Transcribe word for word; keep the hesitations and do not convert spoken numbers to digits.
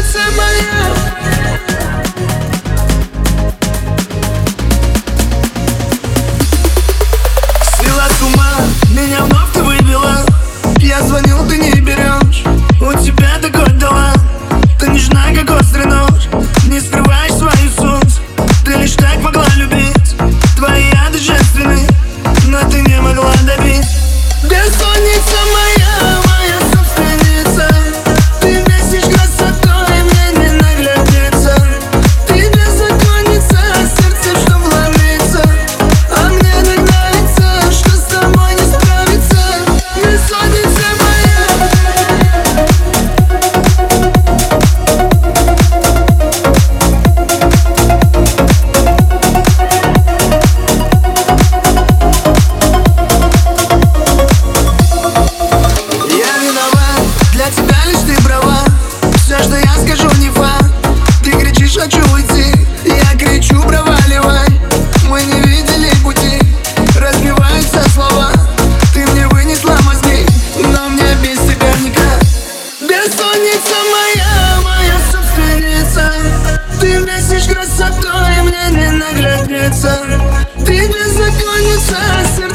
бессонница моя. Свела с ума, меня вновь ты выбила. Я звонил, ты не берешь. У тебя такой талант, ты нежна, как острый нож. Не скрываешь свою суть, ты лишь так могла любить. Твои яды женственны, но ты не могла добить. Бессонница моя, моя собственница. Ты бесишь красотой, мне не наглядеться. Ты беззаконница, сердцем, что вломиться. А мне так нравится, что с тобой не справиться. Бессонница моя. Я виноват, для тебя лишь ты права. Все, что я скажу, не факт. Ты кричишь, хочу уйти, я кричу, проваливай. Мы не видели пути, разбиваются слова. Ты мне вынесла мозги, но мне без тебя никак. Бессонница моя, моя собственница. Ты бесишь красотой, мне не наглядеться. Ты беззаконница, сердце